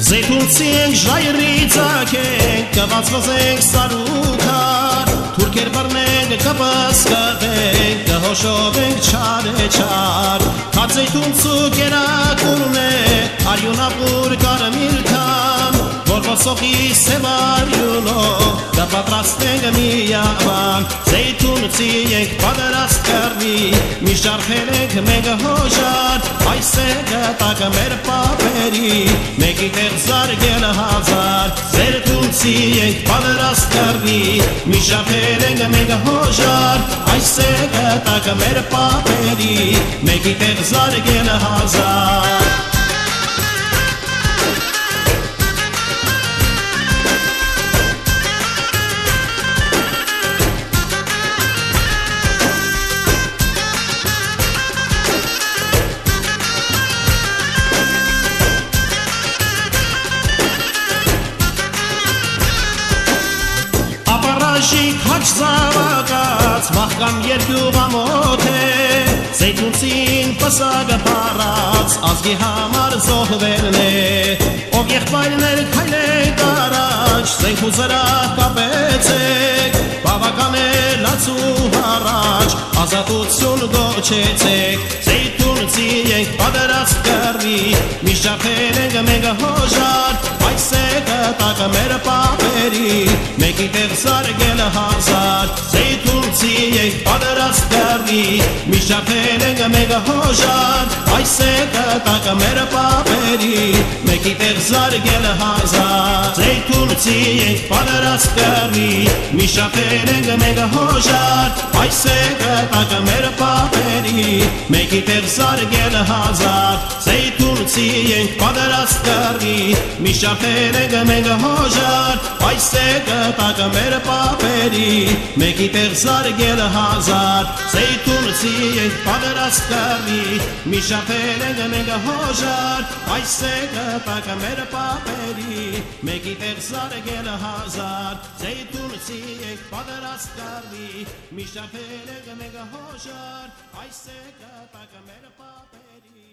Զեյթունցի ենք ժայռի ծագենք, կվածվզենք սարուքար, թուրքեր բռնենք կպսկվենք, կհոշովենք չար է չար, հատ զեյթունցու կերակուրն է, արյունապուր կարմիր կամ, որ ոսոխի սևարյունով, կպատրաստենք միավան, զեյթունցի ենք պատրաստ կռվի, միշտ արխել ենք մենք հոժար, այս է կտակը մեր պապերի, մեկի տեղ զարգել հազար, զեյթունցի ենք պատրաստ կռվի, միշտ արխել ենք մենք հոժար, այս է կտակը մեր պապերի, մեկի տեղ զարգել հազար։ Շիկ հաչ զավակած, վախկան երկյուղ ամոտ է, զեյթունցին պսագը պարած, ազգի համար զոհվելն է, ով եղբայրներ քայլեք առաջ, զենք ու զրահ կապեցեք, բավական է լացու առաջ, ազատություն գոչեցեք, զեյթունցի ենք պատրաստ կռվի, միշտ արխել ենք մենք հոժար, այս է կտակը մեր պապերի, մեկի տեղ զարգել հազար, զեյթունցի ենք պատրաստ կռվի, միշտ արխել ենք մենք հոժար, այս է կտակը մեր պապերի, մեկի տեղ զարգել հազար, զեյթունցի ենք պատրաստ կռվի, միշտ արխել ենք մենք հոժար, այս է կտակը մեր պապերի, մեկի տեղ զարգել հազար, զեյթունցի ենք պատրաստ կռվի, միշտ արխել ենք մենք հոժար, այս է կտակը մեր պապերի, մեկի տեղ զարգել հազար, զեյթունցի ենք պատրաստ կռվի, միշտ արխել ենք մենք հոժար, այս է կտակը մեր պապերի, մեկի տեղ զարգել հազար, զեյթունցի ենք պատրաստ կռվի, միշտ արխել ենք մենք հոժար, այս է կտակը մեր պապերի